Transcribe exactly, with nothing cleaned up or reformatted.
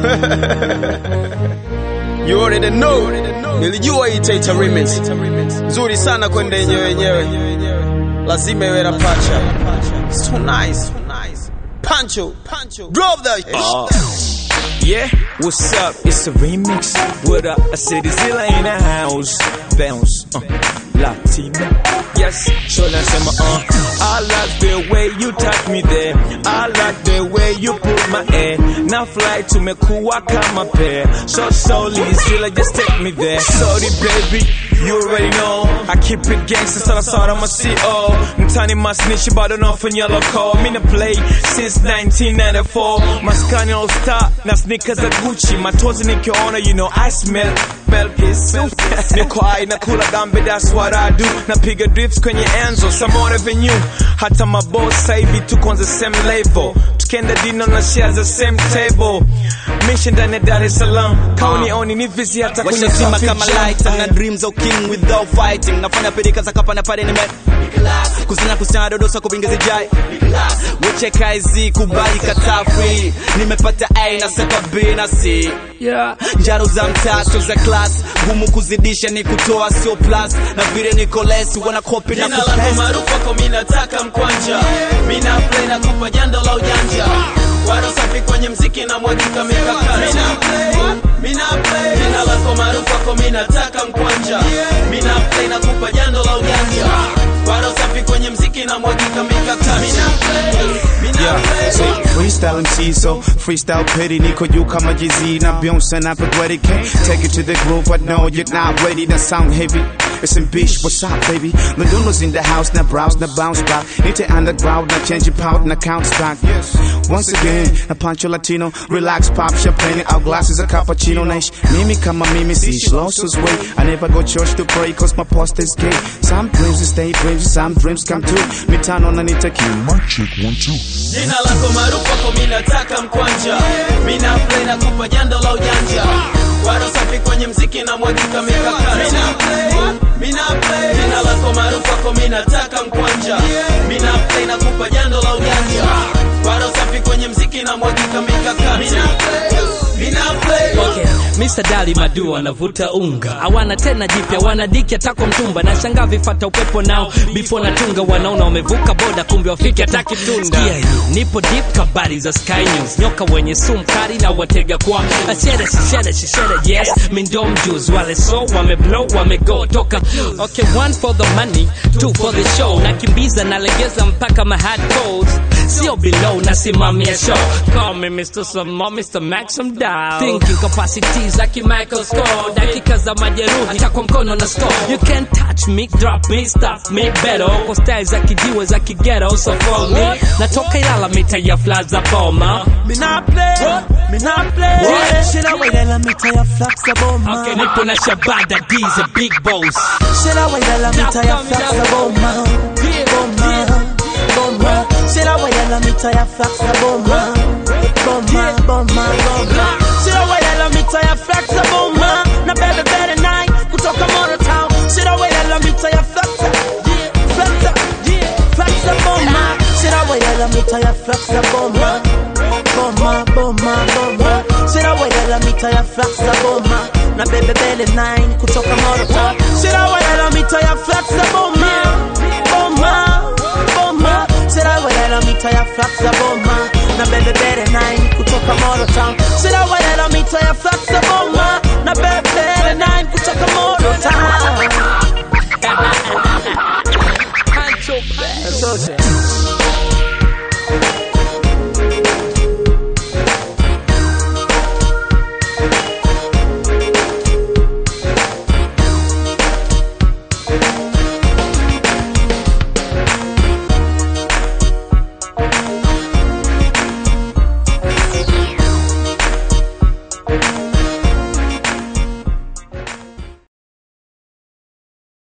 You already know. Nilijua itaita remix. Nzuri sana kwenda yenyewe wenyewe. Lazima iwe na pacha. So nice. Pancho, Pancho, drove that. Uh, yeah, what's up? It's a remix. What up? I said Zilla in the house. Bounce, uh, Latino. Yes, so let's say my uh. I like the way you touch me there. I like the way you put my air. Now fly to me kuwa kama pair. So slowly, Zilla just take me there. Sorry, baby. You already know, I keep it gangsta, so I saw I'm a C O. Mtani masnichi, but I don't from yellow call. Me to play since nineteen ninety-four. Maskani all star, na sneakers are Gucci. My toes in your honor, you know I smell. Smell piss. Niko ai na kula gambe, that's what I do. Na piga drifts kwenye Enzo, some more than you. Hata my boss saivi tuko on the same level. Tukenda dino na share the same table. Mission ndani Dar es Salaam. Kauni oni ni vizi hata kwenye tima kama light. Na dreams of king without fighting. Nafanya pedika za kapa na pade ni met. Kusina kusina dodosa kubingezi jai. Weche kaizi kubali kata free. Nimepata A na seka B na C. Yeah. Njaro za mtaa so za class. Gumu kuzidisha ni kutoa sio plus. Na vile niko less wana copy na kupest. Nina la maarufu kwa mina taka mkwanja. Mina play na kupa jando la ujanja. Waro safi kwenye mziki na mwagika mikakata. Mina play, mina play. Nina la kwa maarufu kwa mina taka mkwanja. Mina play na kupa jando la ujanja. Waro safi kwenye mziki na mwagika mikakata. Mina play, mina play. Say freestyle M C, so freestyle pity. Niko yu kama Jay-Z na Beyonce na Pagwedi. Can't take you to the groove, but no, you're not ready. That sound heavy. It's in bitch, what's up, baby? Lunduno's in the house, na browse, na bounce back. Into underground, na change your pout, na counts back. Yes. Once again, na Pancho Latino. Relax, pop champagne, our glasses a cappuccino. Nice. Mimi kama Mimi, see, Schlosser's way. I never go church to pray, cause my pastor's gay. Some dreams stay dreams, some dreams come true. Mitano na nitaki. My chick one two. Jina lako maarufu kwa mina taka mkwanja. Mina play na kupa jando la ujanja. Waro safi kwenye mziki na mwagika mikakata. Mina play, mina play. Jina lako maarufu kwa mina taka mkwanja. Mina play na kupa jando la ujanja. Waro safi kwenye mziki na mwagika mikakata. Mina play, mina play. Okay, Mister Dali Madu anavuta unga. Hawana tena jipya, wanadiki atako mtumba. Na shanga vifata upepo nao. Before natunga wanaona wamevuka boda kumbe wafiki ataki tunda. Sikia hii, nipo deep kabari za Sky News. Nyoka wenye sumu kali na watega kwa. Ashera, shishera, shishera, yes. Mindom juice, wale so, wame blow, wame go. Toka, okay, one for the money, two for the show. Nakimbiza, nalegeza mpaka my hard codes. Sio below, nasimamia show. Call me Mister Samo, Mister Maxim Dow. Thinking capacities like Michael Score. Dakika za majeruhi, hata kwa mkono na score. You can't touch me, drop me, stop me better. Kwa style za kijiwe za kigero, so for me. Natoka Ilala mita ya Plaza Boma. Me not play, me not play. Shit I wait la mita ya Plaza Boma. Okay, nipo na Shabada, D's a big boss. Shit I wait la mita ya Plaza Boma. Boma, Boma. Shit I wait la mita ya Plaza Boma. Boma, Boma, Boma. Shit I wait la mita ya Plaza Boma. Na baby better night kutoka Motor Town. Shit I wait la mita ya Plaza. Plaza, Plaza Boma. Shit I wait la mita ya Plaza Boma. Boma, Boma, Boma. Shit I wait la mita ya Plaza Boma. Na baby better night kutoka Motor Town. Shit I wait la mita ya Plaza Boma. Boma, Boma. Shit I wait la mita ya Plaza Boma. Na baby better night kutoka Motor Town. Shit I wait la mita ya Plaza Boma. Na baby better night kutoka Motor Town. Pancho Bad.